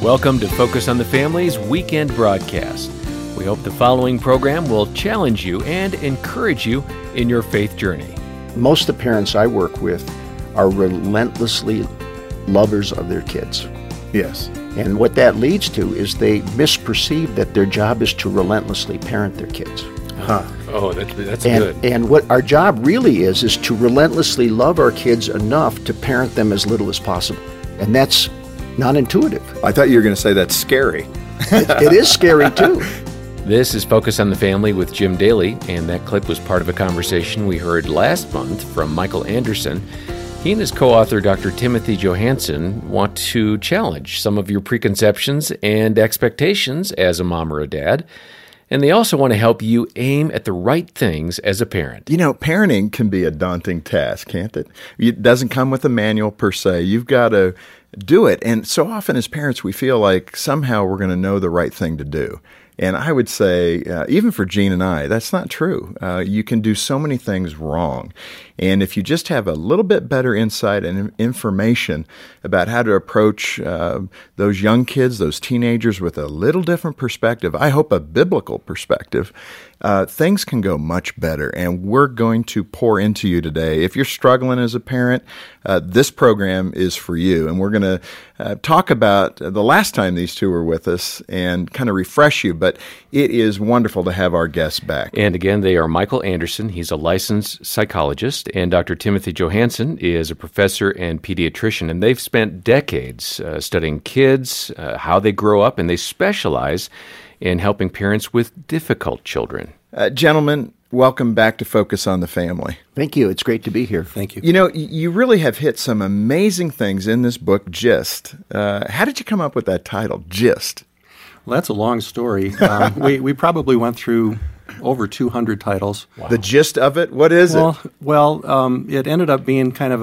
Welcome to Focus on the Family's weekend broadcast. We hope the following program will challenge you and encourage you in your faith journey. Most of the parents I work with are relentlessly lovers of their kids. Yes. And what that leads to is they misperceive that their job is to relentlessly parent their kids. Huh. Oh, that's good. And what our job really is to relentlessly love our kids enough to parent them as little as possible. And that's not intuitive. I thought you were going to say that's scary. It is scary too. This is Focus on the Family with Jim Daly, and that clip was part of a conversation we heard last month from Michael Anderson. He and his co-author, Dr. Timothy Johansson, want to challenge some of your preconceptions and expectations as a mom or a dad. And they also want to help you aim at the right things as a parent. You know, parenting can be a daunting task, can't it? It doesn't come with a manual per se. You've got to do it. And so often as parents, we feel like somehow we're going to know the right thing to do. And I would say, even for Jean and I, that's not true. You can do so many things wrong. And if you just have a little bit better insight and information about how to approach those young kids, those teenagers with a little different perspective, I hope a biblical perspective, things can go much better. And we're going to pour into you today. If you're struggling as a parent, this program is for you. And we're going to talk about the last time these two were with us and kind of refresh you. But it is wonderful to have our guests back. And again, they are Michael Anderson. He's a licensed psychologist. And Dr. Timothy Johansson is a professor and pediatrician. And they've spent decades studying kids, how they grow up, and they specialize in helping parents with difficult children. Gentlemen, welcome back to Focus on the Family. Thank you. It's great to be here. Thank you. You know, you really have hit some amazing things in this book, Gist. How did you come up with that title, Gist? Well, that's a long story. We probably went through over 200 titles. Wow. The gist of it? What is it? Well, it ended up being kind of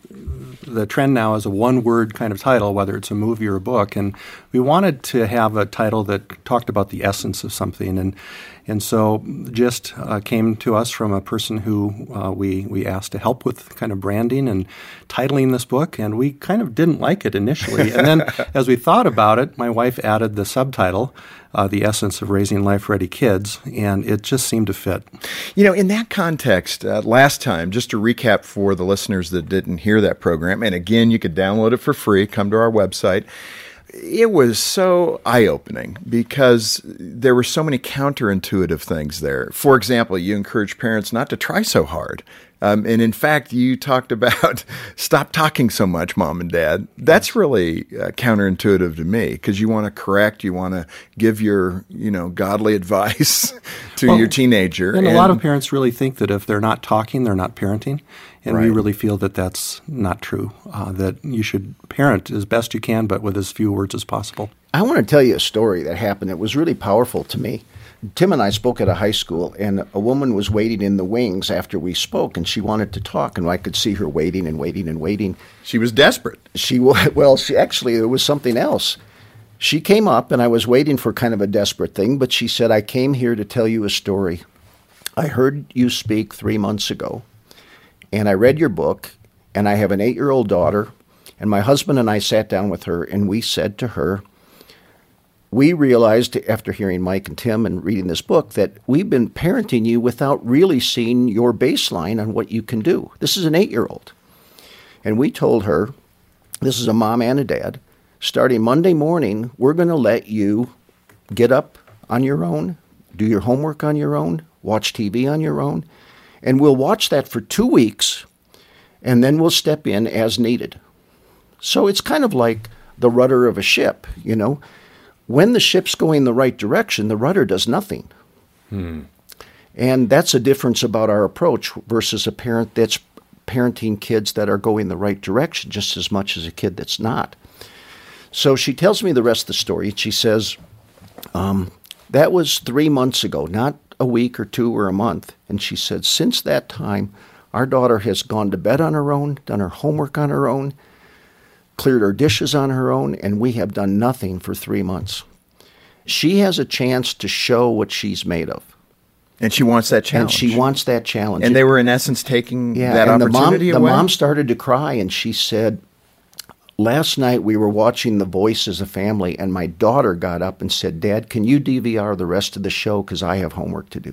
the trend now is a one-word kind of title, whether it's a movie or a book. And we wanted to have a title that talked about the essence of something. And so Gist came to us from a person who we asked to help with kind of branding and titling this book. And we kind of didn't like it initially. And then as we thought about it, my wife added the subtitle, The Essence of Raising Life-Ready Kids, and it just seemed to fit. You know, in that context, last time, just to recap for the listeners that didn't hear that program, and again, you could download it for free, come to our website. It was so eye-opening because there were so many counterintuitive things there. For example, you encourage parents not to try so hard. And in fact, you talked about stop talking so much, Mom and Dad. That's really counterintuitive to me because you want to correct, you want to give your, godly advice to your teenager. And a lot of parents really think that if they're not talking, they're not parenting. And right. We really feel that that's not true, that you should parent as best you can, but with as few words as possible. I want to tell you a story that happened that was really powerful to me. Tim and I spoke at a high school, and a woman was waiting in the wings after we spoke, and she wanted to talk, and I could see her waiting and waiting and waiting. She was desperate. Actually, there was something else. She came up, and I was waiting for kind of a desperate thing, but she said, I came here to tell you a story. I heard you speak 3 months ago, and I read your book, and I have an 8-year-old daughter, and my husband and I sat down with her, and we said to her, we realized after hearing Mike and Tim and reading this book that we've been parenting you without really seeing your baseline on what you can do. This is an 8-year-old. And we told her, this is a mom and a dad, starting Monday morning, we're going to let you get up on your own, do your homework on your own, watch TV on your own, and we'll watch that for 2 weeks, and then we'll step in as needed. So it's kind of like the rudder of a ship, When the ship's going the right direction, the rudder does nothing. And that's a difference about our approach versus a parent that's parenting kids that are going the right direction just as much as a kid that's not. So she tells me the rest of the story. She says, that was 3 months ago, not a week or 2 or a month. And she said, since that time, our daughter has gone to bed on her own, done her homework on her own, cleared her dishes on her own, and we have done nothing for 3 months. She has a chance to show what she's made of. And she wants that challenge. And they were, in essence, taking that opportunity away? The mom started to cry, and she said, last night we were watching The Voice as a family, and my daughter got up and said, "Dad, can you DVR the rest of the show because I have homework to do?"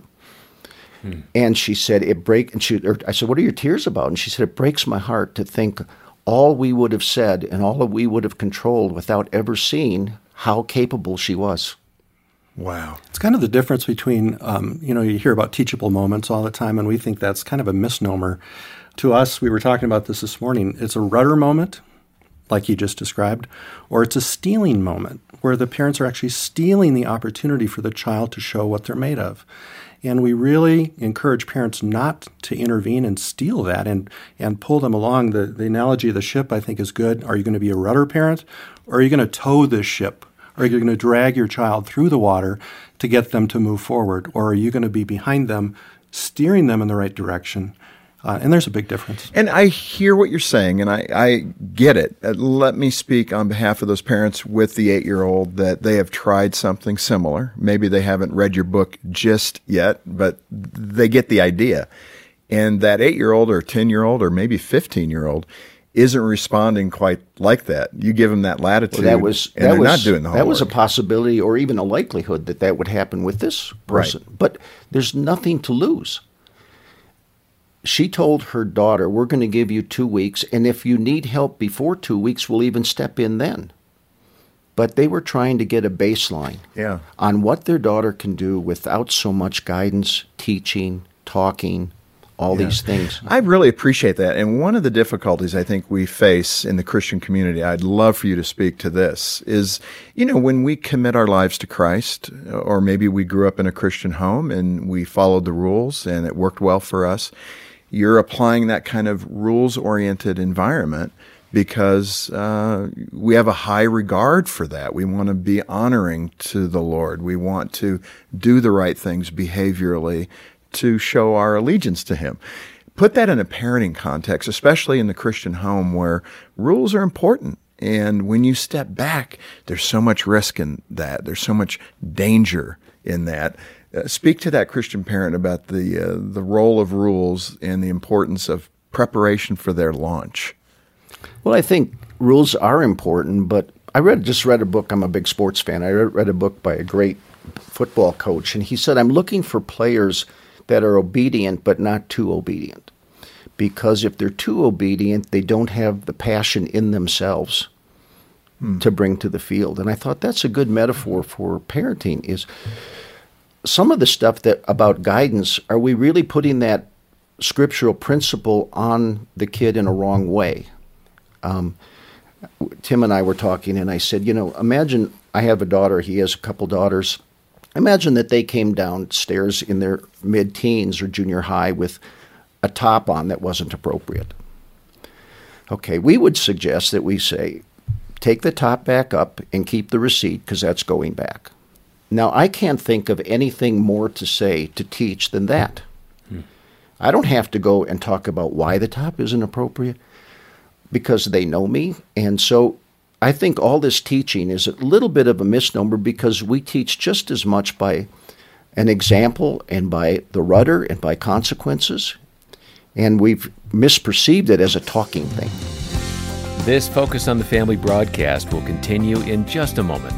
And she said, I said, "What are your tears about?" And she said, "It breaks my heart to think all we would have said and all that we would have controlled without ever seeing how capable she was." Wow. It's kind of the difference between, you hear about teachable moments all the time, and we think that's kind of a misnomer. To us, we were talking about this morning, it's a rudder moment, like you just described, or it's a stealing moment, where the parents are actually stealing the opportunity for the child to show what they're made of. And we really encourage parents not to intervene and steal that and pull them along. The analogy of the ship, I think, is good. Are you going to be a rudder parent, or are you going to tow this ship? Are you going to drag your child through the water to get them to move forward? Or are you going to be behind them, steering them in the right direction? And there's a big difference. And I hear what you're saying, and I get it. Let me speak on behalf of those parents with the 8-year-old that they have tried something similar. Maybe they haven't read your book just yet, but they get the idea. And that 8-year-old or 10-year-old or maybe 15-year-old isn't responding quite like that. You give them that latitude, they're not doing the homework. That was a possibility or even a likelihood that would happen with this person. Right. But there's nothing to lose. She told her daughter, "We're going to give you 2 weeks, and if you need help before 2 weeks, we'll even step in then." But they were trying to get a baseline on what their daughter can do without so much guidance, teaching, talking, all these things. I really appreciate that. And one of the difficulties I think we face in the Christian community, I'd love for you to speak to this, is, when we commit our lives to Christ, or maybe we grew up in a Christian home and we followed the rules and it worked well for us, you're applying that kind of rules-oriented environment because we have a high regard for that. We want to be honoring to the Lord. We want to do the right things behaviorally to show our allegiance to Him. Put that in a parenting context, especially in the Christian home where rules are important. And when you step back, there's so much risk in that. There's so much danger in that. Speak to that Christian parent about the role of rules and the importance of preparation for their launch. Well, I think rules are important, but I just read a book. I'm a big sports fan. I read a book by a great football coach, and he said, "I'm looking for players that are obedient but not too obedient. Because if they're too obedient, they don't have the passion in themselves to bring to the field." And I thought that's a good metaphor for parenting, is some of the stuff that about guidance, are we really putting that scriptural principle on the kid in a wrong way? Tim and I were talking, and I said, imagine I have a daughter. He has a couple daughters. Imagine that they came downstairs in their mid-teens or junior high with a top on that wasn't appropriate. Okay, we would suggest that we say, take the top back up and keep the receipt because that's going back. Now, I can't think of anything more to say to teach than that. I don't have to go and talk about why the top isn't appropriate because they know me. And so I think all this teaching is a little bit of a misnomer because we teach just as much by an example and by the rudder and by consequences. And we've misperceived it as a talking thing. This Focus on the Family broadcast will continue in just a moment.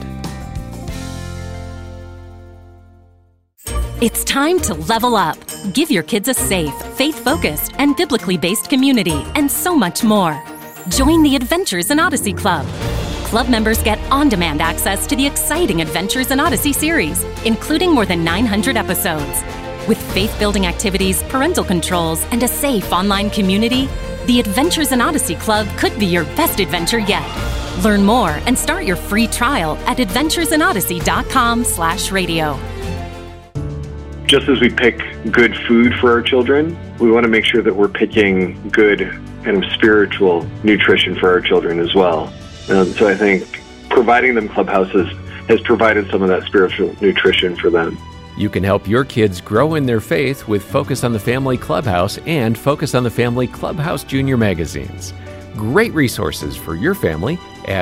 It's time to level up. Give your kids a safe, faith-focused, and biblically based community, and so much more. Join the Adventures in Odyssey Club. Club members get on-demand access to the exciting Adventures in Odyssey series, including more than 900 episodes. With faith-building activities, parental controls, and a safe online community, the Adventures in Odyssey Club could be your best adventure yet. Learn more and start your free trial at adventuresinodyssey.com/radio. Just as we pick good food for our children, we want to make sure that we're picking good kind of spiritual nutrition for our children as well. So I think providing them clubhouses has provided some of that spiritual nutrition for them. You can help your kids grow in their faith with Focus on the Family Clubhouse and Focus on the Family Clubhouse Junior magazines. Great resources for your family at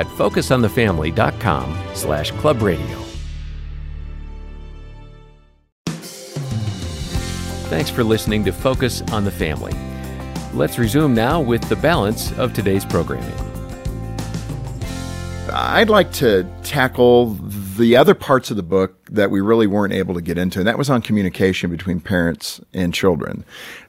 focusonthefamily.com/clubradio. Thanks for listening to Focus on the Family. Let's resume now with the balance of today's programming. I'd like to tackle the other parts of the book that we really weren't able to get into, and that was on communication between parents and children.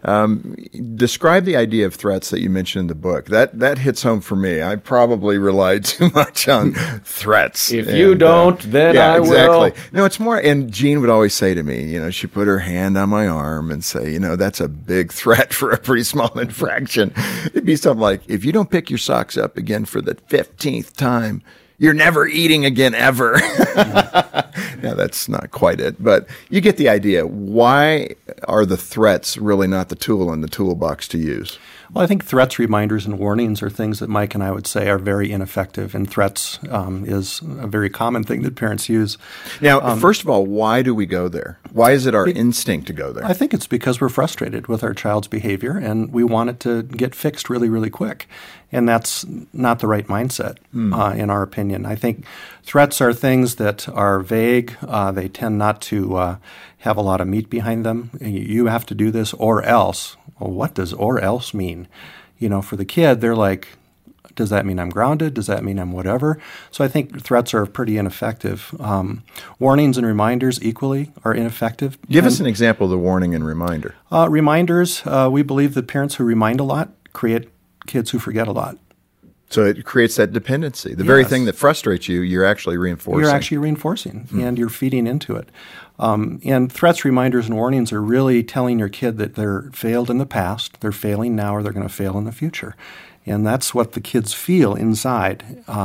Describe the idea of threats that you mentioned in the book. That hits home for me. I probably relied too much on threats. If you don't, then I will. Exactly. No, it's more, and Jean would always say to me, she put her hand on my arm and say, that's a big threat for a pretty small infraction. It'd be something like, if you don't pick your socks up again for the 15th time, you're never eating again ever. Now, that's not quite it, but you get the idea. Why are the threats really not the tool in the toolbox to use? Well, I think threats, reminders, and warnings are things that Mike and I would say are very ineffective, and threats is a very common thing that parents use. Now, first of all, why do we go there? Why is it our instinct to go there? I think it's because we're frustrated with our child's behavior, and we want it to get fixed really, really quick. And that's not the right mindset, in our opinion. I think threats are things that are vague. They tend not to have a lot of meat behind them. You have to do this or else. Well, what does or else mean? For the kid, they're like, does that mean I'm grounded? Does that mean I'm whatever? So I think threats are pretty ineffective. Warnings and reminders equally are ineffective. Give us an example of the warning and reminder. Reminders, we believe that parents who remind a lot create kids who forget a lot. So it creates that dependency. The very thing that frustrates you, you're actually reinforcing. You're actually reinforcing, and you're feeding into it. And threats, reminders, and warnings are really telling your kid that they're failed in the past, they're failing now, or they're going to fail in the future. And that's what the kids feel inside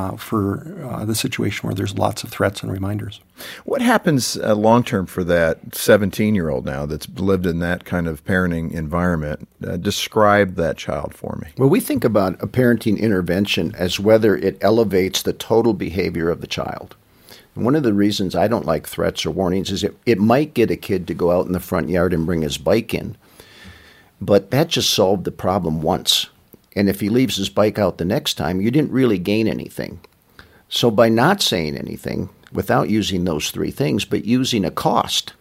for the situation where there's lots of threats and reminders. What happens long-term for that 17-year-old now that's lived in that kind of parenting environment? Describe that child for me. Well, we think about a parenting intervention as whether it elevates the total behavior of the child. And one of the reasons I don't like threats or warnings is it might get a kid to go out in the front yard and bring his bike in, but that just solved the problem once. And if he leaves his bike out the next time, you didn't really gain anything. So by not saying anything, without using those three things, but using a cost,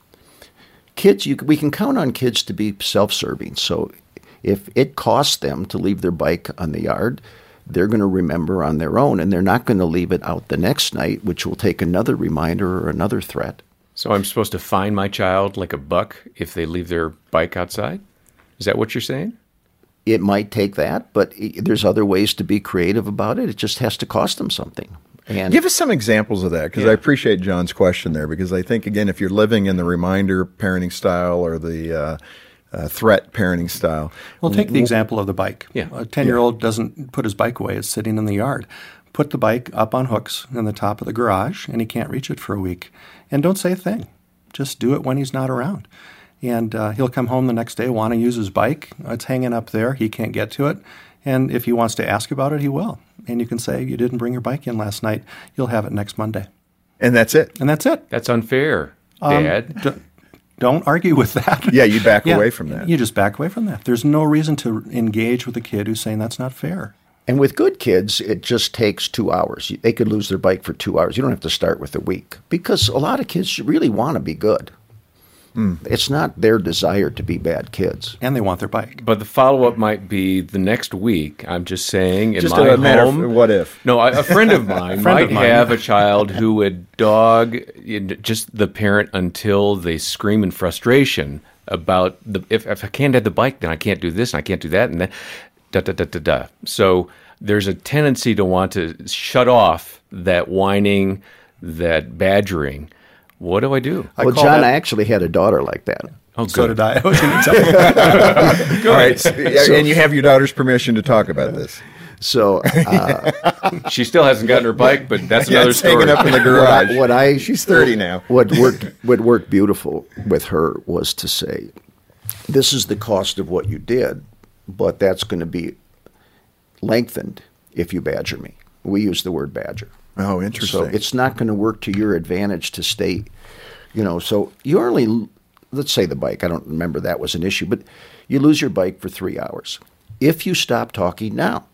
kids, we can count on kids to be self-serving. So if it costs them to leave their bike on the yard, they're going to remember on their own, and they're not going to leave it out the next night, which will take another reminder or another threat. So I'm supposed to fine my child like a buck if they leave their bike outside? Is that what you're saying? It might take that, but there's other ways to be creative about it. It just has to cost them something. And give us some examples of that, because I appreciate John's question there, because I think, again, if you're living in the reminder parenting style or the threat parenting style. Well, take the example of the bike. Yeah. A 10-year-old doesn't put his bike away. It's sitting in the yard. Put the bike up on hooks in the top of the garage, and he can't reach it for a week. And don't say a thing. Just do it when he's not around. And he'll come home the next day, want to use his bike. It's hanging up there. He can't get to it. And if he wants to ask about it, he will. And you can say, you didn't bring your bike in last night. You'll have it next Monday. And that's it. And that's it. That's unfair, Dad. Don't argue with that. Yeah, you back away from that. You just back away from that. There's no reason to engage with a kid who's saying that's not fair. And with good kids, it just takes 2 hours. They could lose their bike for 2 hours. You don't have to start with a week, because a lot of kids really want to be good. It's not their desire to be bad kids. And they want their bike. But the follow-up might be the next week. I'm just saying, in Just my a matter home, of what if. No, a friend of mine might have a child who would dog just the parent until they scream in frustration about if I can't have the bike, then I can't do this and I can't do that, and then da-da-da-da-da. So there's a tendency to want to shut off that whining, that badgering. What do I do? Well, John, I actually had a daughter like that. Oh, good. So did I. I was going to tell you. All right. And you have your daughter's permission to talk about this. So She still hasn't gotten her bike, but that's another story. Hanging up in the garage. She's 30 now. What worked beautiful with her was to say, this is the cost of what you did, but that's going to be lengthened if you badger me. We use the word badger. Oh, interesting. So it's not going to work to your advantage to stay, so you only, let's say the bike, I don't remember that was an issue, but you lose your bike for 3 hours. If you stop talking now,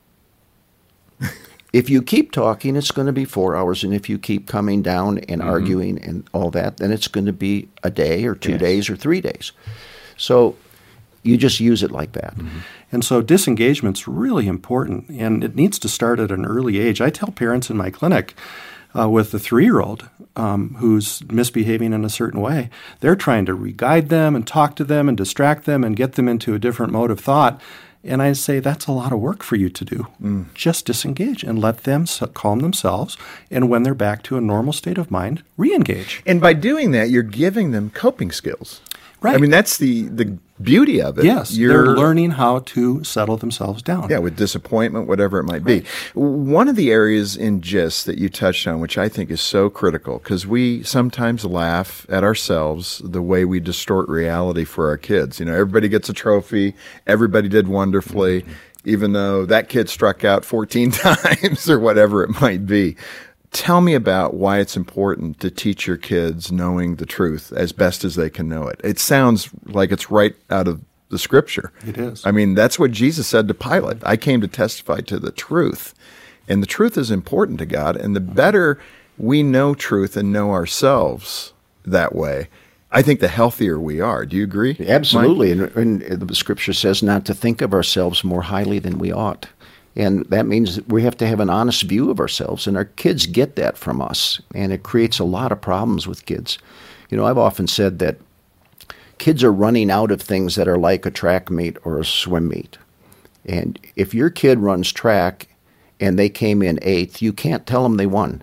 if you keep talking, it's going to be 4 hours. And if you keep coming down and arguing and all that, then it's going to be a day or 2 days or 3 days. So You just use it like that. And so disengagement's really important, and it needs to start at an early age. I tell parents in my clinic with the 3-year-old who's misbehaving in a certain way, they're trying to re-guide them and talk to them and distract them and get them into a different mode of thought. And I say, that's a lot of work for you to do. Just disengage and let them calm themselves. And when they're back to a normal state of mind, re-engage. And by doing that, you're giving them coping skills. Right. I mean, that's the beauty of it. Yes, they're learning how to settle themselves down. Yeah, with disappointment, whatever it might be. One of the areas in GIST that you touched on, which I think is so critical, because we sometimes laugh at ourselves the way we distort reality for our kids. You know, everybody gets a trophy, everybody did wonderfully, even though that kid struck out 14 times or whatever it might be. Tell me about why it's important to teach your kids knowing the truth as best as they can know it. It sounds like it's right out of the Scripture. It is. I mean, that's what Jesus said to Pilate. I came to testify to the truth. And the truth is important to God. And the better we know truth and know ourselves that way, I think the healthier we are. Do you agree? Absolutely. And the Scripture says not to think of ourselves more highly than we ought. And that means that we have to have an honest view of ourselves, and our kids get that from us, and it creates a lot of problems with kids. You know, I've often said that kids are running out of things that are like a track meet or a swim meet. And if your kid runs track and they came in 8th, you can't tell them they won.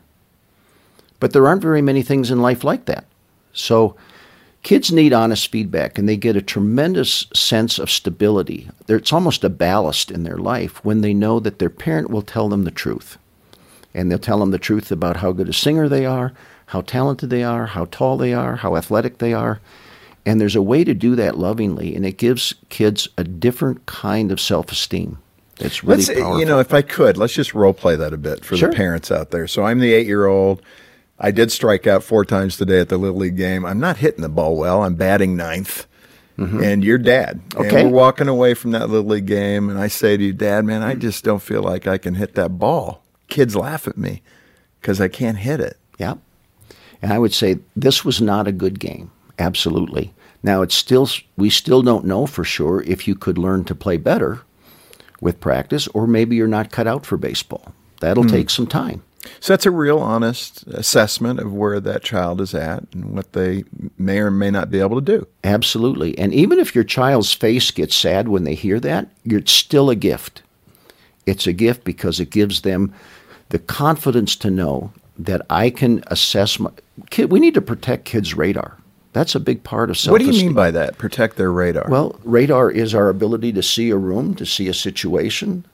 But there aren't very many things in life like that. So kids need honest feedback, and they get a tremendous sense of stability. It's almost a ballast in their life when they know that their parent will tell them the truth. And they'll tell them the truth about how good a singer they are, how talented they are, how tall they are, how athletic they are. And there's a way to do that lovingly, and it gives kids a different kind of self-esteem. It's really powerful. You know, if I could, let's just role play that a bit for Sure. the parents out there. So I'm the 8-year-old. I did strike out 4 times today at the Little League game. I'm not hitting the ball well. I'm batting 9th. And you're Dad. Okay. And we're walking away from that Little League game, and I say to you, Dad, man, I just don't feel like I can hit that ball. Kids laugh at me because I can't hit it. Yeah. And I would say this was not a good game. Absolutely. Now, we still don't know for sure if you could learn to play better with practice, or maybe you're not cut out for baseball. That'll take some time. So that's a real honest assessment of where that child is at and what they may or may not be able to do. Absolutely. And even if your child's face gets sad when they hear that, it's still a gift. It's a gift because it gives them the confidence to know that I can assess my kid. We need to protect kids' radar. That's a big part of self-esteem. What do you mean by that? Protect their radar? Well, radar is our ability to see a room, to see a situation,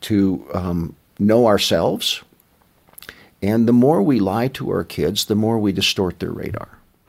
to know ourselves. And the more we lie to our kids, the more we distort their radar.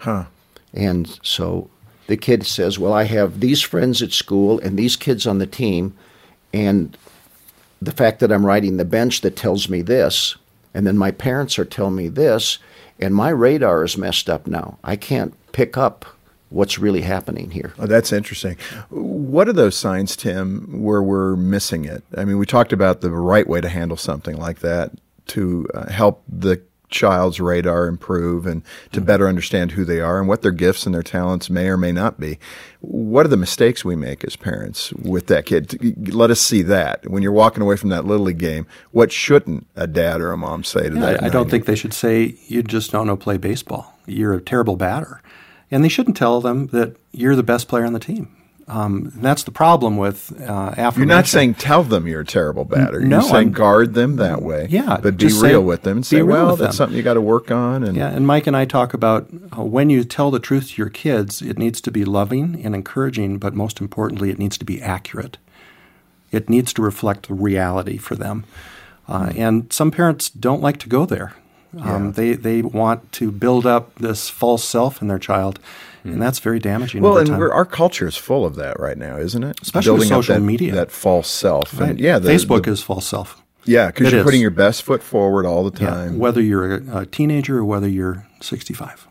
And so the kid says, well, I have these friends at school and these kids on the team, and the fact that I'm riding the bench that tells me this, and then my parents are telling me this, and my radar is messed up now. I can't pick up what's really happening here. Oh, that's interesting. What are those signs, Tim, where we're missing it? I mean, we talked about the right way to handle something like that to help the child's radar improve and to better understand who they are and what their gifts and their talents may or may not be. What are the mistakes we make as parents with that kid? Let us see that. When you're walking away from that Little League game, what shouldn't a dad or a mom say to that? I don't think they should say, you just don't know play baseball. You're a terrible batter. And they shouldn't tell them that you're the best player on the team. And that's the problem with affirmation. You're not saying tell them you're a terrible batter. No, you're saying guard them that way. Yeah. But be real with them and say, well, that's something you got to work on. And yeah, and Mike and I talk about when you tell the truth to your kids, it needs to be loving and encouraging, but most importantly, it needs to be accurate. It needs to reflect reality for them. And some parents don't like to go there. They want to build up this false self in their child, and that's very damaging. Well, over and time. our culture is full of that right now, isn't it? Especially with building social up media. that false self. Right. And yeah, Facebook is false self. Yeah, because It you're is. putting your best foot forward all the time. Whether you're a teenager or whether you're 65.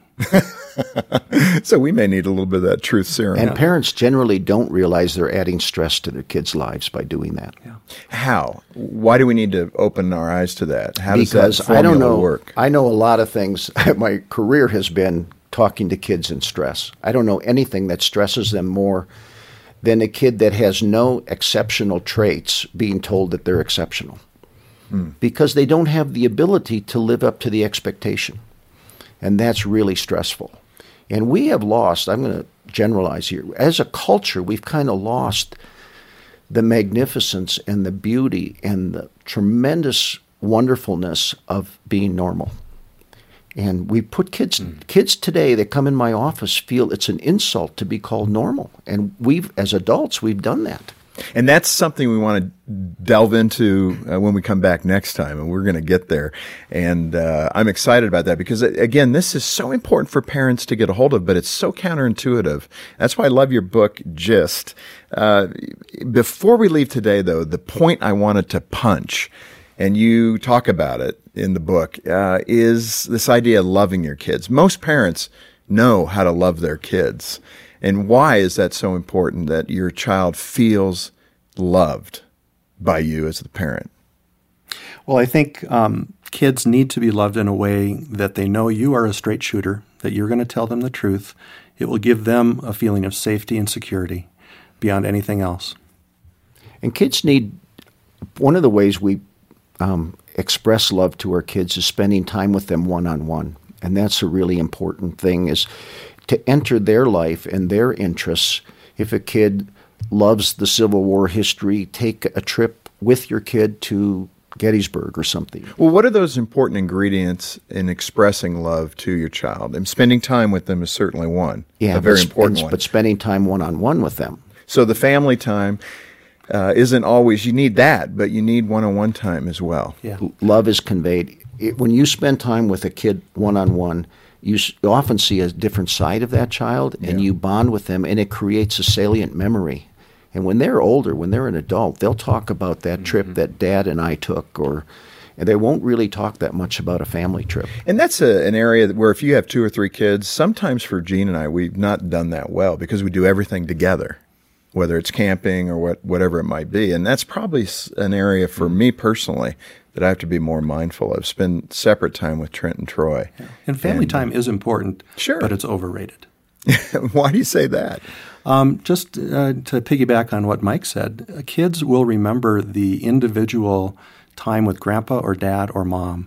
So we may need a little bit of that truth serum. And parents generally don't realize they're adding stress to their kids' lives by doing that. Yeah. How? Why do we need to open our eyes to that? How does Because that formula I don't know. work? I know a lot of things. My career has been talking to kids in stress. I don't know anything that stresses them more than a kid that has no exceptional traits being told that they're exceptional. Because they don't have the ability to live up to the expectation. And that's really stressful. And we have lost, I'm going to generalize here, as a culture, we've kind of lost the magnificence and the beauty and the tremendous wonderfulness of being normal. And we put kids today that come in my office feel it's an insult to be called normal. And as adults, we've done that. And that's something we want to delve into when we come back next time, and we're going to get there. And I'm excited about that because, again, this is so important for parents to get a hold of, but it's so counterintuitive. That's why I love your book, Gist. Before we leave today, though, the point I wanted to punch, and you talk about it in the book, is this idea of loving your kids. Most parents know how to love their kids. And why is that so important, that your child feels loved by you as the parent? Well, I think kids need to be loved in a way that they know you are a straight shooter, that you're going to tell them the truth. It will give them a feeling of safety and security beyond anything else. And kids need, one of the ways we express love to our kids is spending time with them one-on-one. And that's a really important thing, is to enter their life and their interests. If a kid loves the Civil War history, take a trip with your kid to Gettysburg or something. Well, what are those important ingredients in expressing love to your child? And spending time with them is certainly one, a very important one. But spending time one-on-one with them. So the family time isn't always, you need that, but you need one-on-one time as well. Yeah. Love is conveyed. When you spend time with a kid one-on-one, you often see a different side of that child, and you bond with them, and it creates a salient memory. And when they're older, when they're an adult, they'll talk about that trip that Dad and I took, and they won't really talk that much about a family trip. And that's an area where if you have 2 or 3 kids, sometimes for Gene and I, we've not done that well because we do everything together, whether it's camping or whatever it might be. And that's probably an area for me personally that I have to be more mindful of. Spend separate time with Trent and Troy. Yeah. And family time is important, sure, but it's overrated. Why do you say that? Just to piggyback on what Mike said, kids will remember the individual time with grandpa or dad or mom.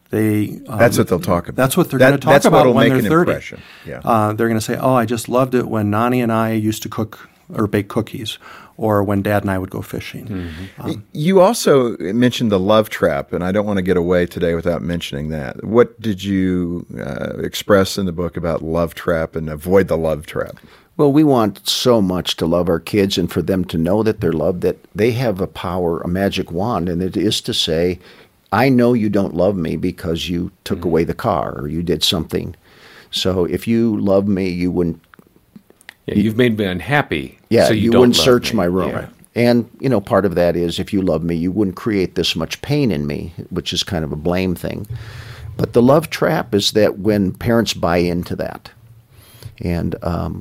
That's what they'll talk about. That's what they're going to talk about when they're 30. Impression. Yeah. They're going to say, "Oh, I just loved it when Nani and I used to cook or bake cookies, or when Dad and I would go fishing." Mm-hmm. You also mentioned the love trap, and I don't want to get away today without mentioning that. What did you express in the book about love trap and avoid the love trap? Well, we want so much to love our kids and for them to know that they're loved, that they have a power, a magic wand, and it is to say, I know you don't love me because you took away the car or you did something. So if you love me, you wouldn't. Yeah, you've made me unhappy. Yeah, so you don't wouldn't love search me. my room. Yeah. And, part of that is if you love me, you wouldn't create this much pain in me, which is kind of a blame thing. But the love trap is that when parents buy into that, and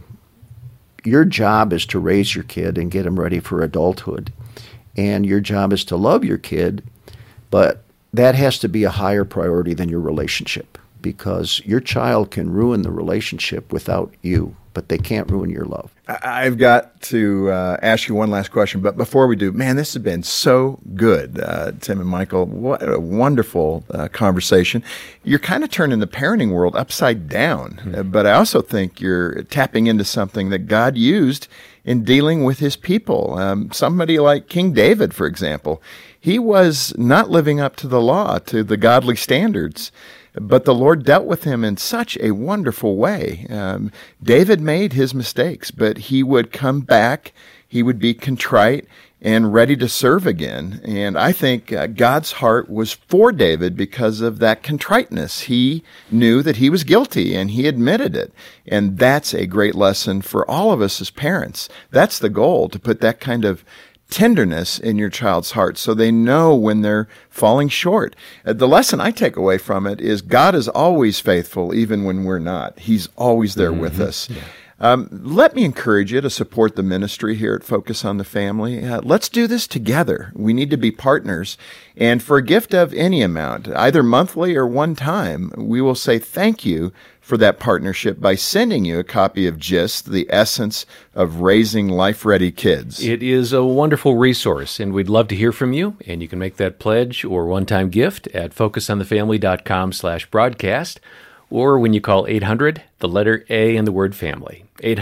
your job is to raise your kid and get them ready for adulthood. And your job is to love your kid, but that has to be a higher priority than your relationship, because your child can ruin the relationship without you, but they can't ruin your love. I've got to ask you one last question, but before we do, man, this has been so good, Tim and Michael. What a wonderful conversation. You're kind of turning the parenting world upside down, but I also think you're tapping into something that God used in dealing with his people. Somebody like King David, for example, he was not living up to the law, to the godly standards. But the Lord dealt with him in such a wonderful way. David made his mistakes, but he would come back, he would be contrite and ready to serve again. And I think God's heart was for David because of that contriteness. He knew that he was guilty and he admitted it. And that's a great lesson for all of us as parents. That's the goal, to put that kind of tenderness in your child's heart so they know when they're falling short. The lesson I take away from it is God is always faithful even when we're not. He's always there with us. Let me encourage you to support the ministry here at Focus on the Family. Let's do this together. We need to be partners. And for a gift of any amount, either monthly or one time, we will say thank you for that partnership by sending you a copy of GIST, The Essence of Raising Life-Ready Kids. It is a wonderful resource, and we'd love to hear from you. And you can make that pledge or one-time gift at focusonthefamily.com/broadcast, or when you call 800, the letter A and the word family,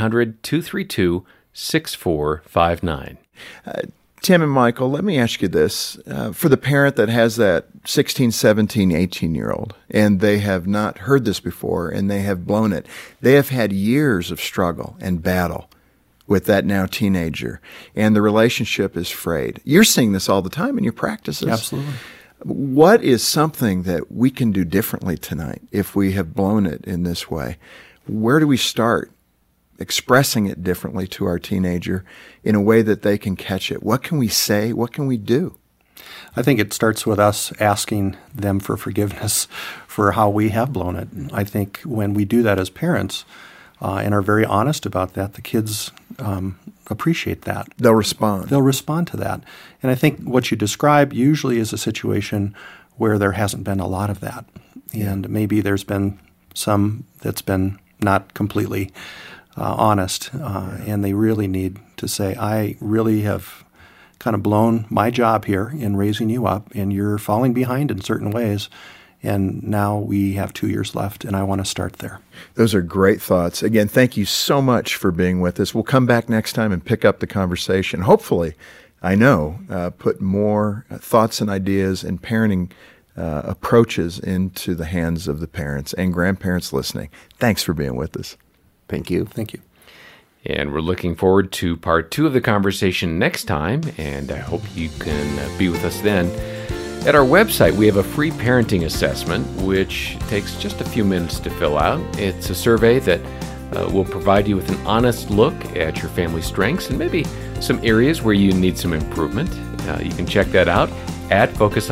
800-232-6459. Tim and Michael, let me ask you this. For the parent that has that 16, 17, 18-year-old, and they have not heard this before, and they have blown it, they have had years of struggle and battle with that now teenager, and the relationship is frayed. You're seeing this all the time in your practices. Absolutely. What is something that we can do differently tonight if we have blown it in this way? Where do we start expressing it differently to our teenager in a way that they can catch it? What can we say? What can we do? I think it starts with us asking them for forgiveness for how we have blown it. I think when we do that as parents and are very honest about that, the kids appreciate that. They'll respond. They'll respond to that. And I think what you describe usually is a situation where there hasn't been a lot of that. And maybe there's been some that's been not completely honest, and they really need to say, I really have kind of blown my job here in raising you up, and you're falling behind in certain ways. And now we have 2 years left, and I want to start there. Those are great thoughts. Again, thank you so much for being with us. We'll come back next time and pick up the conversation. Hopefully, I know, put more thoughts and ideas and parenting approaches into the hands of the parents and grandparents listening. Thanks for being with us. Thank you. Thank you. And we're looking forward to part 2 of the conversation next time, and I hope you can be with us then. At our website, we have a free parenting assessment, which takes just a few minutes to fill out. It's a survey that will provide you with an honest look at your family strengths and maybe some areas where you need some improvement. You can check that out at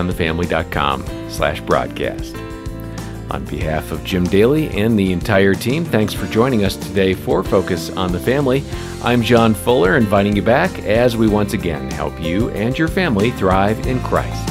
focusonthefamily.com/broadcast. On behalf of Jim Daly and the entire team, thanks for joining us today for Focus on the Family. I'm John Fuller, inviting you back as we once again help you and your family thrive in Christ.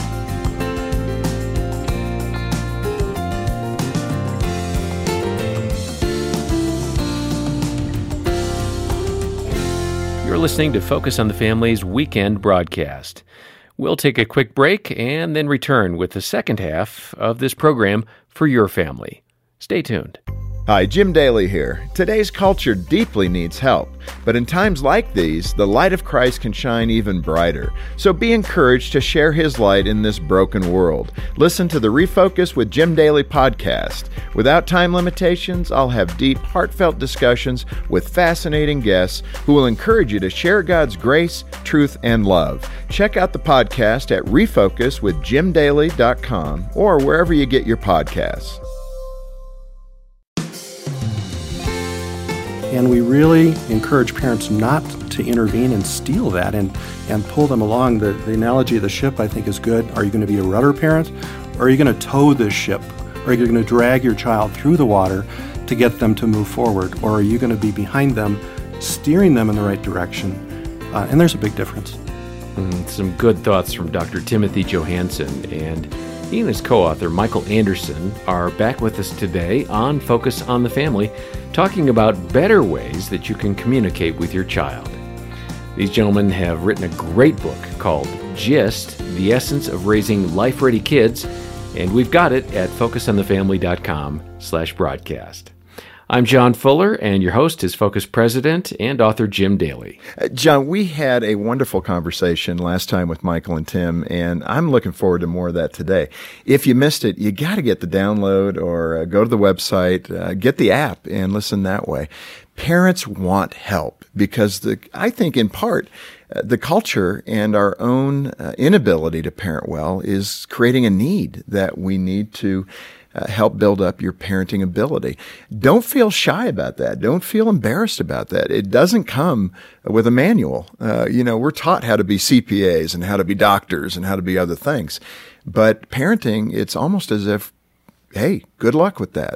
You're listening to Focus on the Family's weekend broadcast. We'll take a quick break and then return with the second half of this program for your family. Stay tuned. Hi, Jim Daly here. Today's culture deeply needs help, but in times like these, the light of Christ can shine even brighter. So be encouraged to share His light in this broken world. Listen to the Refocus with Jim Daly podcast. Without time limitations, I'll have deep, heartfelt discussions with fascinating guests who will encourage you to share God's grace, truth, and love. Check out the podcast at refocuswithjimdaly.com or wherever you get your podcasts. And we really encourage parents not to intervene and steal that and pull them along. The analogy of the ship, I think, is good. Are you going to be a rudder parent, or are you going to tow this ship? Are you going to drag your child through the water to get them to move forward? Or are you going to be behind them, steering them in the right direction? And there's a big difference. Some good thoughts from Dr. Timothy Johansson, and he and his co-author, Michael Anderson, are back with us today on Focus on the Family, talking about better ways that you can communicate with your child. These gentlemen have written a great book called GIST, The Essence of Raising Life-Ready Kids, and we've got it at focusonthefamily.com/broadcast. I'm John Fuller, and your host is Focus President and author Jim Daly. John, we had a wonderful conversation last time with Michael and Tim, and I'm looking forward to more of that today. If you missed it, you got to get the download or go to the website, get the app, and listen that way. Parents want help because I think in part, the culture and our own inability to parent well is creating a need that we need to help build up your parenting ability. Don't feel shy about that. Don't feel embarrassed about that. It doesn't come with a manual. We're taught how to be CPAs and how to be doctors and how to be other things. But parenting, it's almost as if, hey, good luck with that.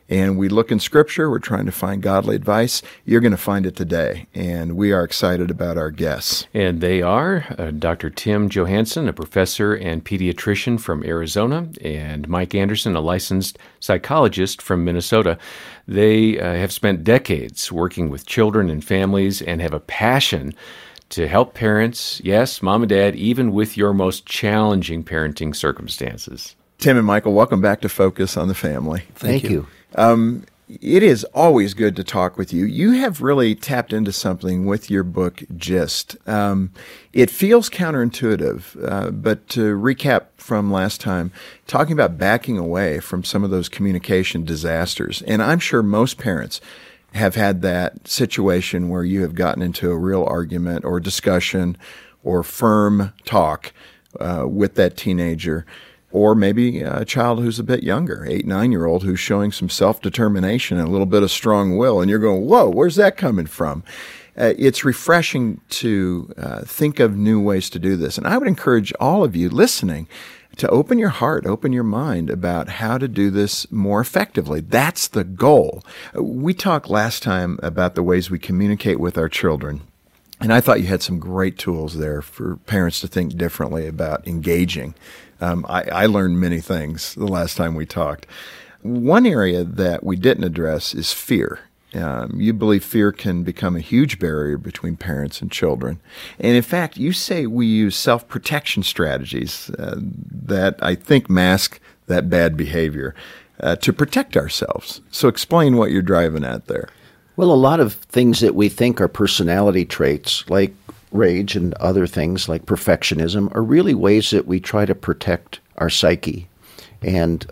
And we look in Scripture, we're trying to find godly advice. You're going to find it today, and we are excited about our guests. And they are Dr. Tim Johansen, a professor and pediatrician from Arizona, and Mike Anderson, a licensed psychologist from Minnesota. They have spent decades working with children and families and have a passion to help parents, yes, mom and dad, even with your most challenging parenting circumstances. Tim and Michael, welcome back to Focus on the Family. Thank you. It is always good to talk with you. You have really tapped into something with your book, Gist. It feels counterintuitive, but to recap from last time, talking about backing away from some of those communication disasters. And I'm sure most parents have had that situation where you have gotten into a real argument or discussion or firm talk with that teenager, or maybe a child who's a bit younger, 8, 9-year-old, who's showing some self-determination and a little bit of strong will, and you're going, whoa, where's that coming from? It's refreshing to think of new ways to do this. And I would encourage all of you listening to open your heart, open your mind about how to do this more effectively. That's the goal. We talked last time about the ways we communicate with our children, and I thought you had some great tools there for parents to think differently about engaging. I learned many things the last time we talked. One area that we didn't address is fear. You believe fear can become a huge barrier between parents and children. And in fact, you say we use self-protection strategies that I think mask that bad behavior to protect ourselves. So explain what you're driving at there. Well, a lot of things that we think are personality traits, like rage and other things like perfectionism, are really ways that we try to protect our psyche. And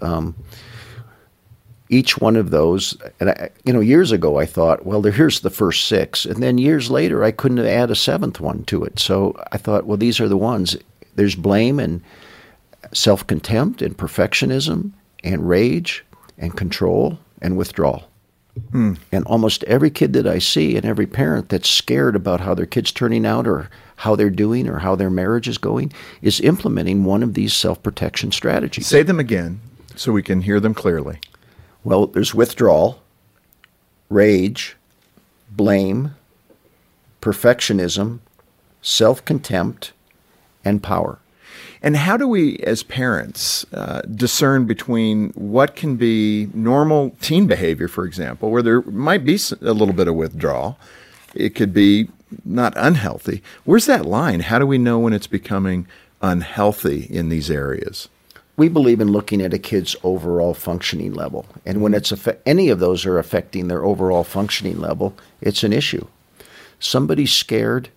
each one of those, and years ago I thought, well, here's the first 6, and then years later I couldn't add a 7th one to it. So I thought, well, these are the ones. There's blame and self-contempt and perfectionism and rage and control and withdrawal. And almost every kid that I see and every parent that's scared about how their kid's turning out or how they're doing or how their marriage is going is implementing one of these self-protection strategies. Say them again so we can hear them clearly. Well, there's withdrawal, rage, blame, perfectionism, self-contempt, and power. And how do we, as parents, discern between what can be normal teen behavior, for example, where there might be a little bit of withdrawal? It could be not unhealthy. Where's that line? How do we know when it's becoming unhealthy in these areas? We believe in looking at a kid's overall functioning level. And when any of those are affecting their overall functioning level, it's an issue. Somebody's scared,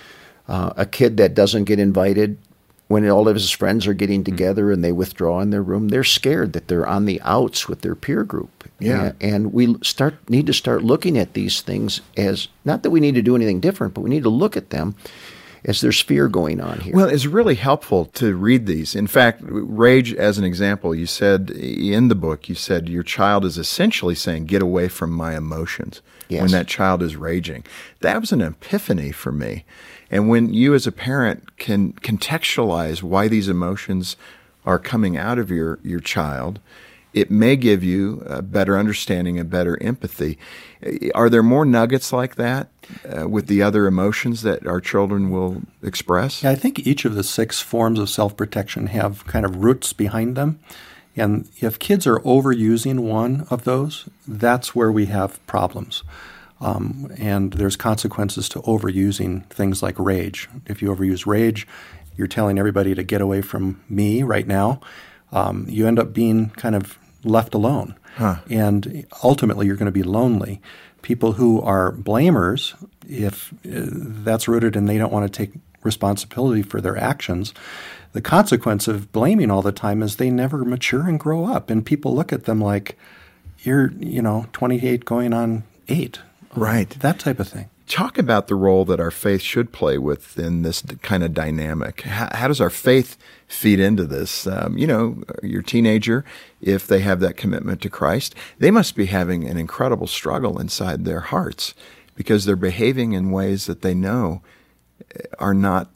a kid that doesn't get invited, when all of his friends are getting together and they withdraw in their room, they're scared that they're on the outs with their peer group. Yeah. And we need to start looking at these things as, not that we need to do anything different, but we need to look at them as there's fear going on here. Well, it's really helpful to read these. In fact, rage as an example, you said in the book, you said your child is essentially saying, get away from my emotions. Yes. When that child is raging. That was an epiphany for me. And when you as a parent can contextualize why these emotions are coming out of your child, it may give you a better understanding and better empathy. Are there more nuggets like that with the other emotions that our children will express? Yeah, I think each of the 6 forms of self-protection have kind of roots behind them. And if kids are overusing one of those, that's where we have problems. And there's consequences to overusing things like rage. If you overuse rage, you're telling everybody to get away from me right now. You end up being kind of left alone. And ultimately, you're going to be lonely. People who are blamers, if that's rooted in they don't want to take responsibility for their actions, the consequence of blaming all the time is they never mature and grow up. And people look at them like, you're, 28 going on 8. Right. That type of thing. Talk about the role that our faith should play within this kind of dynamic. How does our faith feed into this? Your teenager, if they have that commitment to Christ, they must be having an incredible struggle inside their hearts because they're behaving in ways that they know are not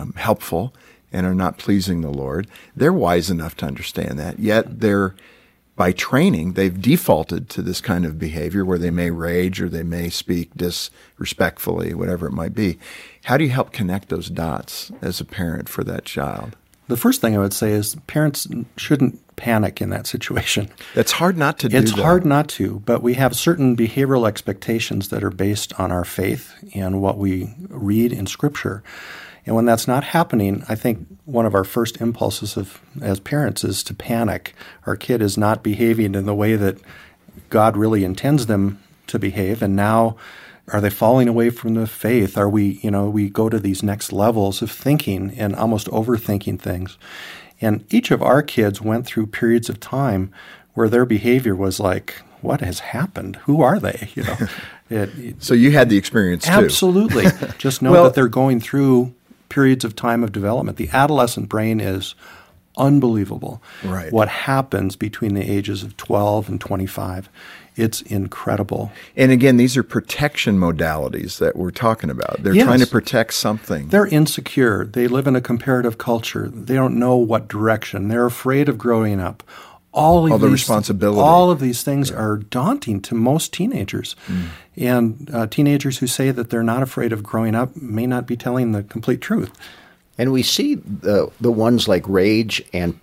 helpful and are not pleasing the Lord. They're wise enough to understand that, yet they're by training, they've defaulted to this kind of behavior where they may rage or they may speak disrespectfully, whatever it might be. How do you help connect those dots as a parent for that child? The first thing I would say is parents shouldn't panic in that situation. It's hard not to do It's that. hard not to, but we have certain behavioral expectations that are based on our faith and what we read in Scripture. And when that's not happening, I think one of our first impulses as parents is to panic. Our kid is not behaving in the way that God really intends them to behave, and now are they falling away from the faith? Are we go to these next levels of thinking and almost overthinking things. And each of our kids went through periods of time where their behavior was like, what has happened? Who are they? So you had the experience too. Absolutely. Just know that they're going through periods of time of development. The adolescent brain is unbelievable. Right. What happens between the ages of 12 and 25. It's incredible. And again, these are protection modalities that we're talking about. They're trying to protect something. They're insecure. They live in a comparative culture. They don't know what direction. They're afraid of growing up. All the responsibility. All of these things are daunting to most teenagers. And teenagers who say that they're not afraid of growing up may not be telling the complete truth. And we see the ones like rage and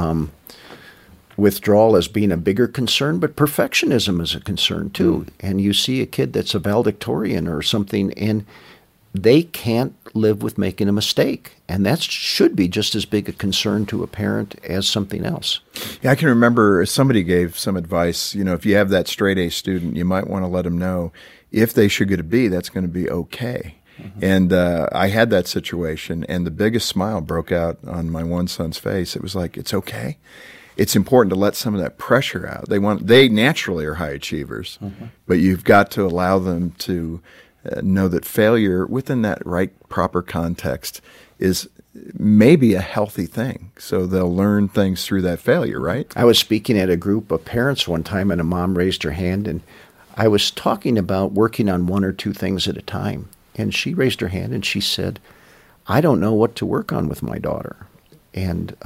withdrawal as being a bigger concern, but perfectionism is a concern too. And you see a kid that's a valedictorian or something, and they can't live with making a mistake. And that should be just as big a concern to a parent as something else. Yeah, I can remember somebody gave some advice, if you have that straight A student, you might want to let them know if they should get a B, that's going to be okay. And I had that situation, and the biggest smile broke out on my one son's face. It was like, it's okay. It's important to let some of that pressure out. They naturally are high achievers, but you've got to allow them to know that failure within that right, proper context is maybe a healthy thing. So they'll learn things through that failure, right? I was speaking at a group of parents one time, and a mom raised her hand, and I was talking about working on one or two things at a time. And she raised her hand and she said, I don't know what to work on with my daughter. And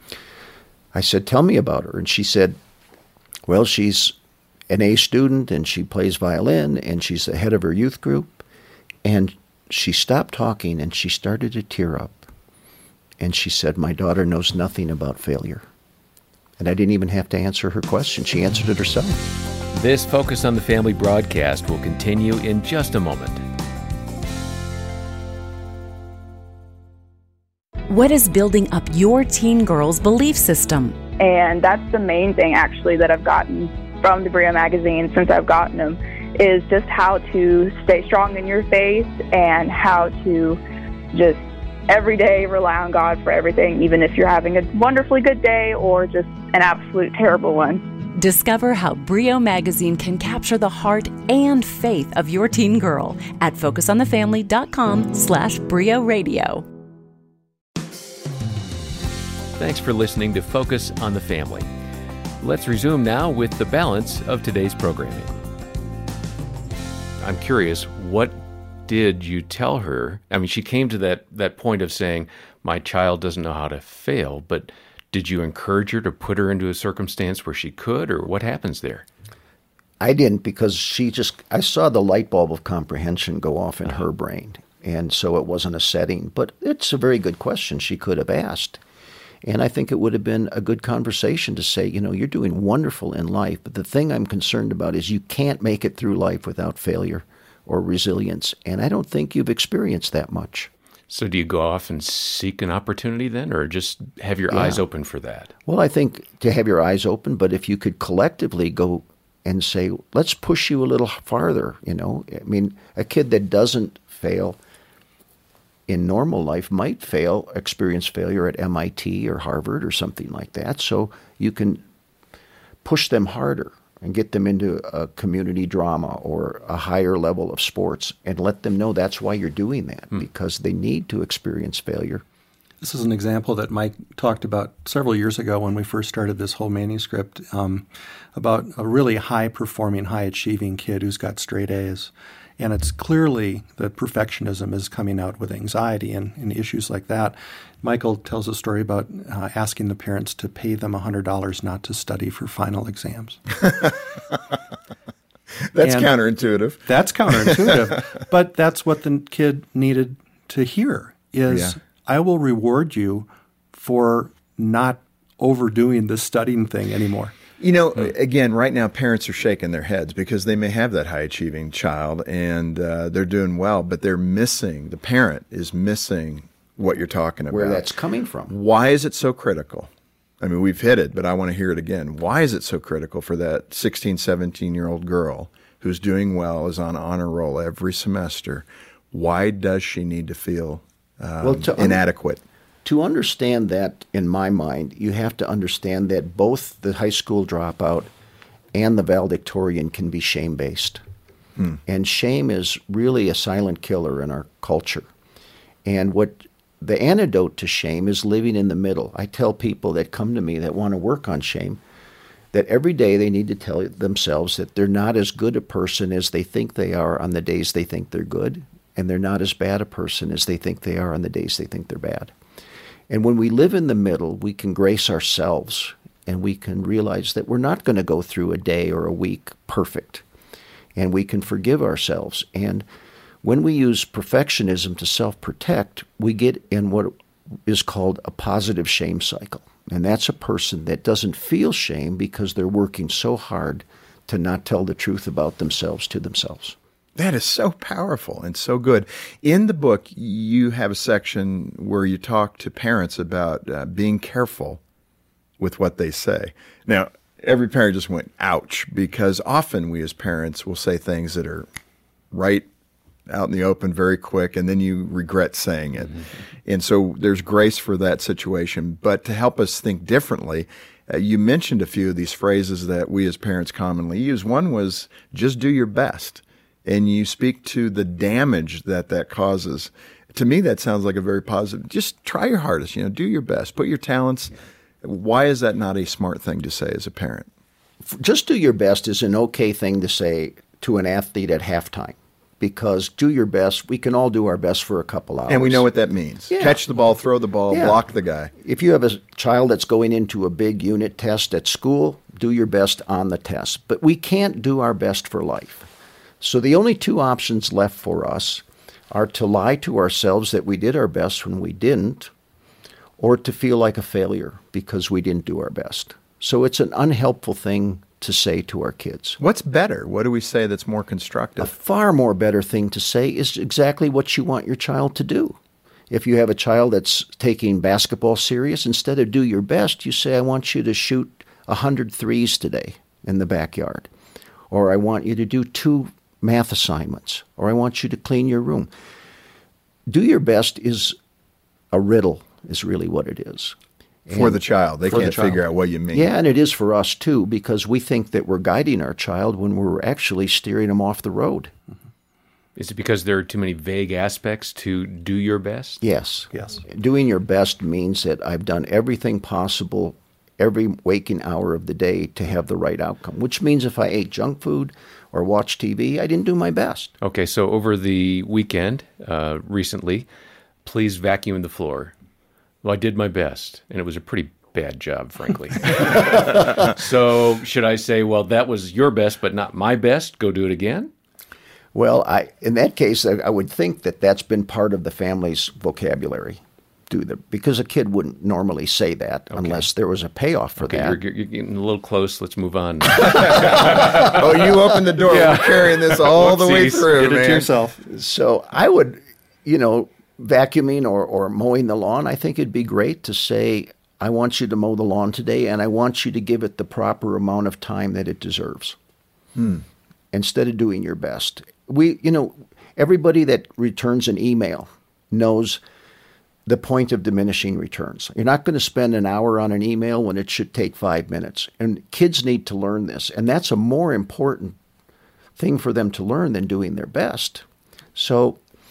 I said, tell me about her. And she said, well, she's an A student and she plays violin and she's the head of her youth group. And she stopped talking and she started to tear up. And she said, my daughter knows nothing about failure. And I didn't even have to answer her question. She answered it herself. This Focus on the Family broadcast will continue in just a moment. What is building up your teen girl's belief system? And that's the main thing, actually, that I've gotten from the Brio magazine since I've gotten them, is just how to stay strong in your faith and how to just every day rely on God for everything, even if you're having a wonderfully good day or just an absolute terrible one. Discover how Brio magazine can capture the heart and faith of your teen girl at focusonthefamily.com/Brio Radio. Thanks for listening to Focus on the Family. Let's resume now with the balance of today's programming. I'm curious, what did you tell her? I mean, she came to that point of saying, my child doesn't know how to fail, but did you encourage her to put her into a circumstance where she could, or what happens there? I didn't, because I saw the light bulb of comprehension go off in her brain. And so it wasn't a setting, but it's a very good question she could have asked. And I think it would have been a good conversation to say, you're doing wonderful in life, but the thing I'm concerned about is you can't make it through life without failure or resilience. And I don't think you've experienced that much. So do you go off and seek an opportunity then, or just have your eyes open for that? Well, I think to have your eyes open, but if you could collectively go and say, let's push you a little farther, I mean, a kid that doesn't fail in normal life might experience failure at MIT or Harvard or something like that. So you can push them harder and get them into a community drama or a higher level of sports and let them know that's why you're doing that, because they need to experience failure. This is an example that Mike talked about several years ago when we first started this whole manuscript, about a really high-performing, high-achieving kid who's got straight A's. And it's clearly that perfectionism is coming out with anxiety and issues like that. Michael tells a story about asking the parents to pay them $100 not to study for final exams. That's counterintuitive. That's counterintuitive. But that's what the kid needed to hear is, I will reward you for not overdoing the studying thing anymore. You know, again, right now parents are shaking their heads because they may have that high-achieving child and they're doing well, but they're missing, the parent is missing what you're talking about. Where that's coming from. Why is it so critical? I mean, we've hit it, but I want to hear it again. Why is it so critical for that 16, 17-year-old girl who's doing well, is on honor roll every semester? Why does she need to feel inadequate? To understand that, in my mind, you have to understand that both the high school dropout and the valedictorian can be shame-based. And shame is really a silent killer in our culture. And what the antidote to shame is living in the middle. I tell people that come to me that want to work on shame that every day they need to tell themselves that they're not as good a person as they think they are on the days they think they're good, and they're not as bad a person as they think they are on the days they think they're bad. And when we live in the middle, we can grace ourselves and we can realize that we're not going to go through a day or a week perfect. And we can forgive ourselves. And when we use perfectionism to self-protect, we get in what is called a positive shame cycle. And that's a person that doesn't feel shame because they're working so hard to not tell the truth about themselves to themselves. That is so powerful and so good. In the book, you have a section where you talk to parents about being careful with what they say. Now, every parent just went, ouch, because often we as parents will say things that are right out in the open very quick, and then you regret saying it. And so there's grace for that situation. But to help us think differently, you mentioned a few of these phrases that we as parents commonly use. One was, just do your best. And you speak to the damage that causes. To me, that sounds like a very positive. Just try your hardest, do your best, put your talents. Why is that not a smart thing to say as a parent? Just do your best is an okay thing to say to an athlete at halftime, because do your best, we can all do our best for a couple hours. And we know what that means. Yeah. Catch the ball, throw the ball, block the guy. If you have a child that's going into a big unit test at school, do your best on the test. But we can't do our best for life. So the only two options left for us are to lie to ourselves that we did our best when we didn't, or to feel like a failure because we didn't do our best. So it's an unhelpful thing to say to our kids. What's better? What do we say that's more constructive? A far more better thing to say is exactly what you want your child to do. If you have a child that's taking basketball serious, instead of do your best, you say, I want you to shoot 100 threes today in the backyard. Or I want you to do 2 math assignments, or I want you to clean your room. Do your best is a riddle, is really what it is. For the child. They can't figure out what you mean. Yeah, and it is for us too, because we think that we're guiding our child when we're actually steering them off the road. Is it because there are too many vague aspects to do your best? Yes. Doing your best means that I've done everything possible every waking hour of the day to have the right outcome, which means if I ate junk food or watched TV, I didn't do my best. Okay, so over the weekend, recently, please vacuum the floor. Well, I did my best, and it was a pretty bad job, frankly. So should I say, well, that was your best, but not my best? Go do it again? Well, in that case, I would think that that's been part of the family's vocabulary. Because a kid wouldn't normally say that unless there was a payoff for that. You're getting a little close. Let's move on. Oh, you opened the door. We're carrying this all the way through, Did it to yourself. So I would, vacuuming or mowing the lawn, I think it'd be great to say, I want you to mow the lawn today, and I want you to give it the proper amount of time that it deserves. Instead of doing your best. Everybody that returns an email knows the point of diminishing returns. You're not going to spend an hour on an email when it should take 5 minutes. And kids need to learn this. And that's a more important thing for them to learn than doing their best. So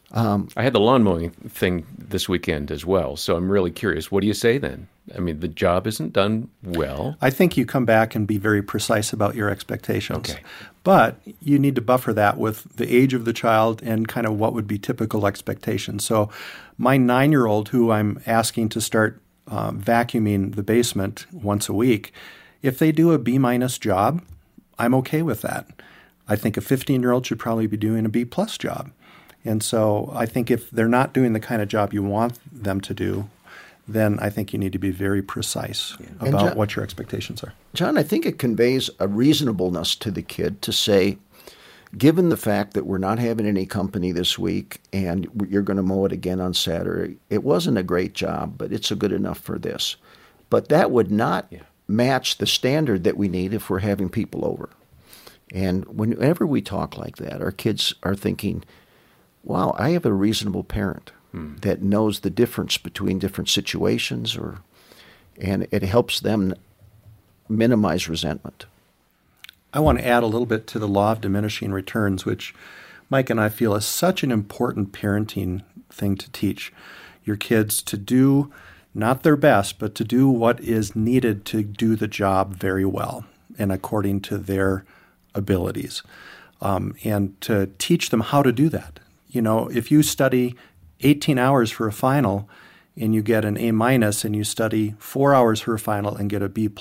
I had the lawn mowing thing this weekend as well, so I'm really curious. What do you say then? I mean, the job isn't done well. I think you come back and be very precise about your expectations. Okay. But you need to buffer that with the age of the child and kind of what would be typical expectations. So my 9-year-old, who I'm asking to start vacuuming the basement once a week, if they do a B- job, I'm okay with that. I think a 15-year-old should probably be doing a B+ job. And so I think if they're not doing the kind of job you want them to do, then I think you need to be very precise about what your expectations are. John, I think it conveys a reasonableness to the kid to say, given the fact that we're not having any company this week and you're going to mow it again on Saturday, it wasn't a great job, but it's good enough for this. But that would not match the standard that we need if we're having people over. And whenever we talk like that, our kids are thinking, wow, I have a reasonable parent that knows the difference between different situations, and it helps them minimize resentment. I want to add a little bit to the law of diminishing returns, which Mike and I feel is such an important parenting thing to teach your kids to do not their best, but to do what is needed to do the job very well and according to their abilities, and to teach them how to do that. You know, if you study 18 hours for a final and you get an A- and you study 4 hours for a final and get a B+,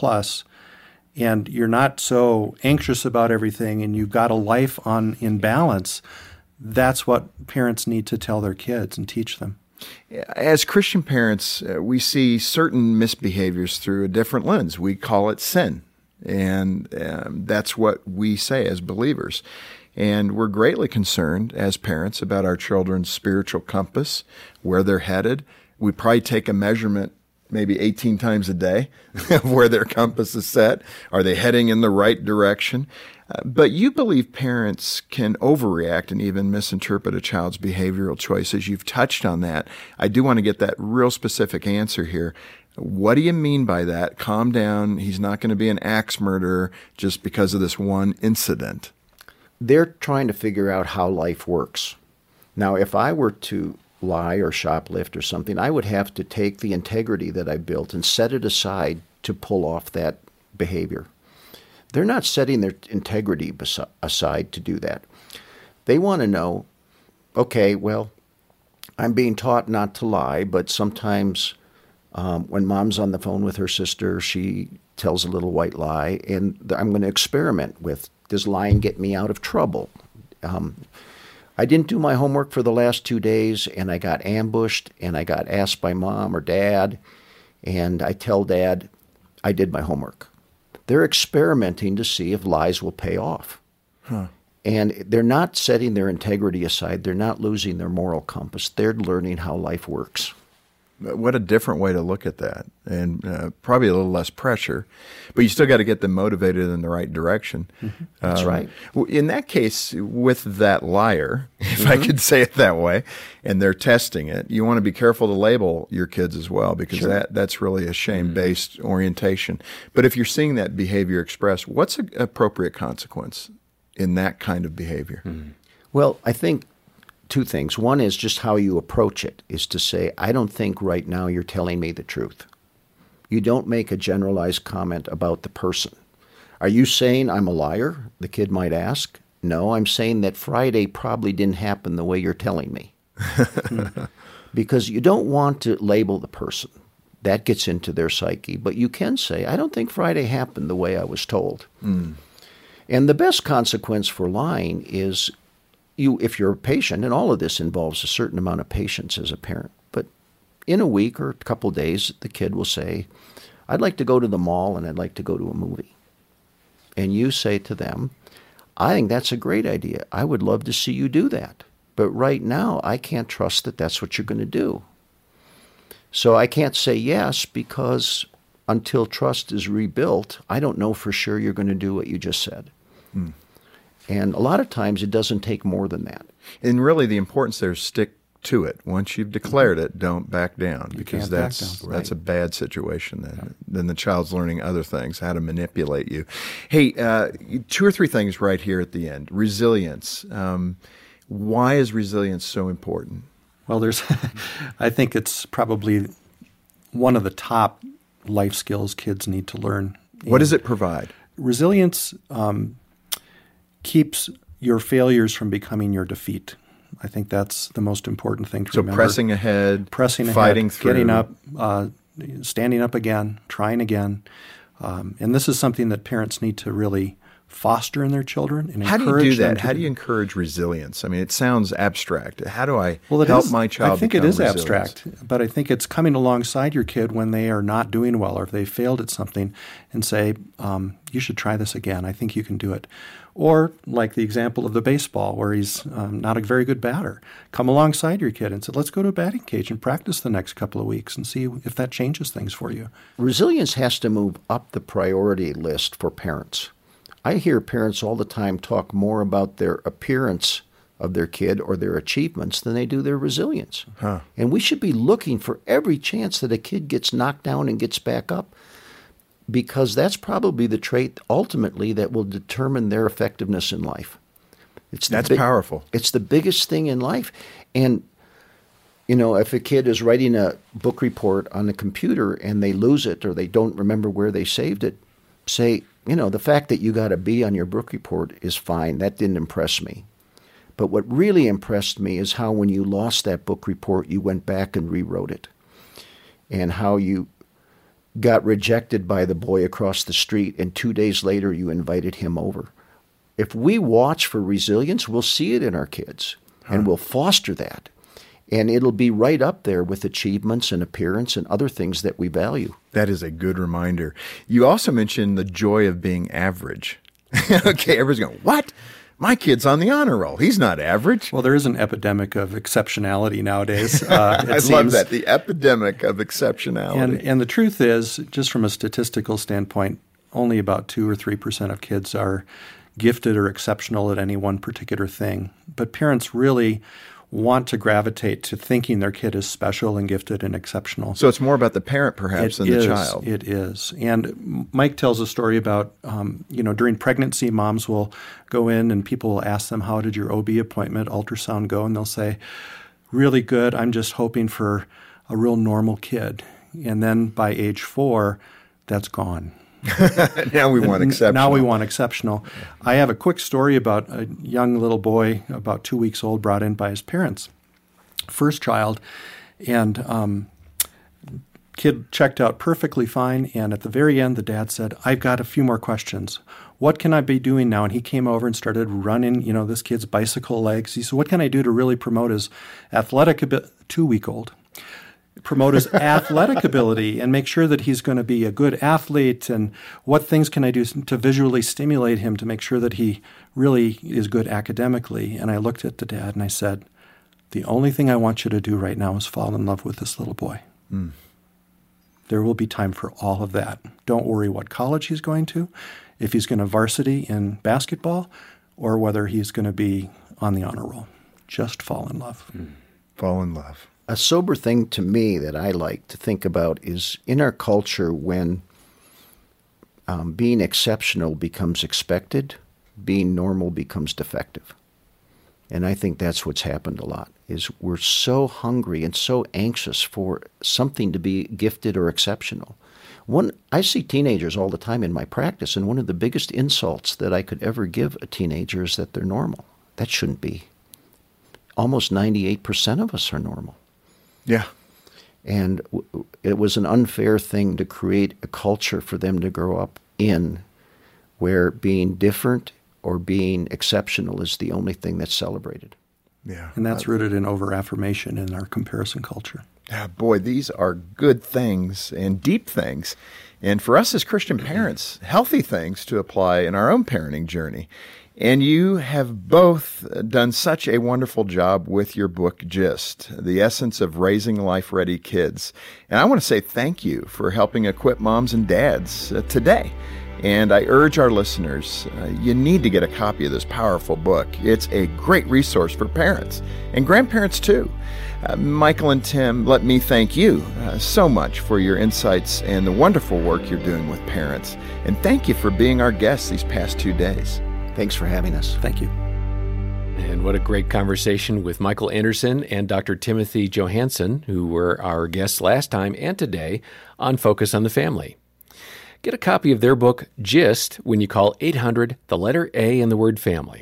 and you're not so anxious about everything and you've got a life in balance, that's what parents need to tell their kids and teach them. As Christian parents, we see certain misbehaviors through a different lens. We call it sin, and that's what we say as believers. And we're greatly concerned as parents about our children's spiritual compass, where they're headed. We probably take a measurement maybe 18 times a day of where their compass is set. Are they heading in the right direction? But you believe parents can overreact and even misinterpret a child's behavioral choices. You've touched on that. I do want to get that real specific answer here. What do you mean by that? Calm down. He's not going to be an axe murderer just because of this one incident. They're trying to figure out how life works. Now, if I were to lie or shoplift or something, I would have to take the integrity that I built and set it aside to pull off that behavior. They're not setting their integrity aside to do that. They want to know, okay, well, I'm being taught not to lie, but sometimes when mom's on the phone with her sister, she tells a little white lie, and I'm going to experiment with, does lying get me out of trouble? I didn't do my homework for the last 2 days, and I got ambushed, and I got asked by mom or dad, and I tell dad I did my homework. They're experimenting to see if lies will pay off. And they're not setting their integrity aside. They're not losing their moral compass. They're learning how life works. What a different way to look at that, and probably a little less pressure, but you still got to get them motivated in the right direction. Mm-hmm. That's right. In that case, with that liar, if I could say it that way, and they're testing it, you want to be careful to label your kids as well, because that's really a shame-based orientation. But if you're seeing that behavior expressed, what's an appropriate consequence in that kind of behavior? Well, I think two things. One is just how you approach it, is to say, I don't think right now you're telling me the truth. You don't make a generalized comment about the person. Are you saying I'm a liar? The kid might ask. No, I'm saying that Friday probably didn't happen the way you're telling me. Because you don't want to label the person. That gets into their psyche. But you can say, I don't think Friday happened the way I was told. And the best consequence for lying is, if you're a patient, and all of this involves a certain amount of patience as a parent, but in a week or a couple of days, the kid will say, I'd like to go to the mall and I'd like to go to a movie. And you say to them, I think that's a great idea. I would love to see you do that. But right now, I can't trust that that's what you're going to do. So I can't say yes, because until trust is rebuilt, I don't know for sure you're going to do what you just said. And a lot of times it doesn't take more than that. And really the importance there is stick to it. Once you've declared it, don't back down, because that's a bad situation. Then the child's learning other things, how to manipulate you. Hey, 2 or 3 things right here at the end. Resilience. Why is resilience so important? Well, I think it's probably one of the top life skills kids need to learn. What does it provide? Resilience keeps your failures from becoming your defeat. I think that's the most important thing to remember. So pressing ahead, fighting through. Getting up, standing up again, trying again. And this is something that parents need to really foster in their children and How do encourage you do them that? How do you encourage resilience? I mean, it sounds abstract. How do I help my child I think become it is resilient? abstract, but I think it's coming alongside your kid when they are not doing well or if they failed at something and say, you should try this again. I think you can do it. Or like the example of the baseball where he's not a very good batter. Come alongside your kid and say, let's go to a batting cage and practice the next couple of weeks and see if that changes things for you. Resilience has to move up the priority list for parents. I hear parents all the time talk more about their appearance of their kid or their achievements than they do their resilience. And we should be looking for every chance that a kid gets knocked down and gets back up, because that's probably the trait ultimately that will determine their effectiveness in life. That's powerful. It's the biggest thing in life. And, you know, if a kid is writing a book report on the computer and they lose it or they don't remember where they saved it, say, you know, the fact that you got a B on your book report is fine. That didn't impress me. But what really impressed me is how when you lost that book report, you went back and rewrote it. And how you got rejected by the boy across the street, and 2 days later you invited him over. If we watch for resilience, we'll see it in our kids, and we'll foster that. And it'll be right up there with achievements and appearance and other things that we value. That is a good reminder. You also mentioned the joy of being average. Okay, everybody's going, what? My kid's on the honor roll. He's not average. Well, there is an epidemic of exceptionality nowadays. I love that, the epidemic of exceptionality. And the truth is, just from a statistical standpoint, only about 2 or 3% of kids are gifted or exceptional at any one particular thing. But parents really want to gravitate to thinking their kid is special and gifted and exceptional. So it's more about the parent perhaps than the child. It is. And Mike tells a story about, during pregnancy, moms will go in and people will ask them, how did your OB appointment, ultrasound go? And they'll say, really good. I'm just hoping for a real normal kid. And then by age 4, that's gone. Now we want exceptional. I have a quick story about a young little boy, about 2 weeks old, brought in by his parents. First child, and kid checked out perfectly fine. And at the very end, the dad said, I've got a few more questions. What can I be doing now? And he came over and started running, this kid's bicycle legs. He said, what can I do to really promote his athletic ability? 2-week-old. Promote his athletic ability and make sure that he's going to be a good athlete, and what things can I do to visually stimulate him to make sure that he really is good academically. And I looked at the dad and I said, the only thing I want you to do right now is fall in love with this little boy. There will be time for all of that. Don't worry what college he's going to, if he's going to varsity in basketball, or whether he's going to be on the honor roll. Just fall in love. Fall in love. A sober thing to me that I like to think about is in our culture when being exceptional becomes expected, being normal becomes defective. And I think that's what's happened a lot, is we're so hungry and so anxious for something to be gifted or exceptional. I see teenagers all the time in my practice, and one of the biggest insults that I could ever give a teenager is that they're normal. That shouldn't be. Almost 98% of us are normal. Yeah. And it was an unfair thing to create a culture for them to grow up in where being different or being exceptional is the only thing that's celebrated. Yeah. And that's rooted in over-affirmation in our comparison culture. Yeah, boy, these are good things and deep things. And for us as Christian parents, healthy things to apply in our own parenting journey. And you have both done such a wonderful job with your book, Gist, The Essence of Raising Life-Ready Kids. And I want to say thank you for helping equip moms and dads today. And I urge our listeners, you need to get a copy of this powerful book. It's a great resource for parents and grandparents too. Michael and Tim, let me thank you so much for your insights and the wonderful work you're doing with parents. And thank you for being our guests these past 2 days. Thanks for having us. Thank you. And what a great conversation with Michael Anderson and Dr. Timothy Johansson, who were our guests last time and today on Focus on the Family. Get a copy of their book, Gist, when you call 800, the letter A in the word family,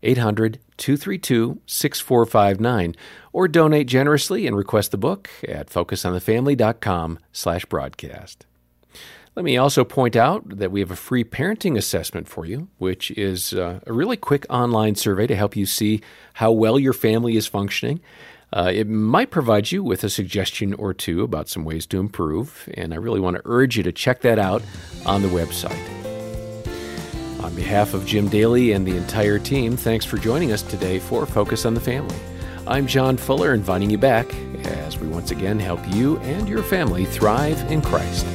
800-232-6459, or donate generously and request the book at focusonthefamily.com/broadcast. Let me also point out that we have a free parenting assessment for you, which is a really quick online survey to help you see how well your family is functioning. It might provide you with a suggestion or two about some ways to improve, and I really want to urge you to check that out on the website. On behalf of Jim Daly and the entire team, thanks for joining us today for Focus on the Family. I'm John Fuller, inviting you back as we once again help you and your family thrive in Christ.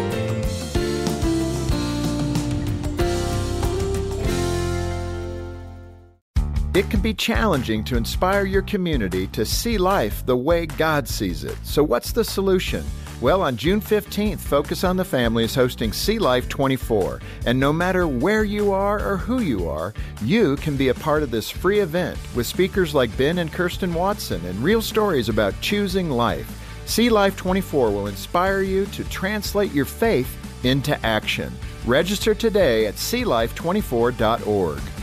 It can be challenging to inspire your community to see life the way God sees it. So what's the solution? Well, on June 15th, Focus on the Family is hosting See Life 24. And no matter where you are or who you are, you can be a part of this free event with speakers like Ben and Kirsten Watson and real stories about choosing life. See Life 24 will inspire you to translate your faith into action. Register today at seelife24.org.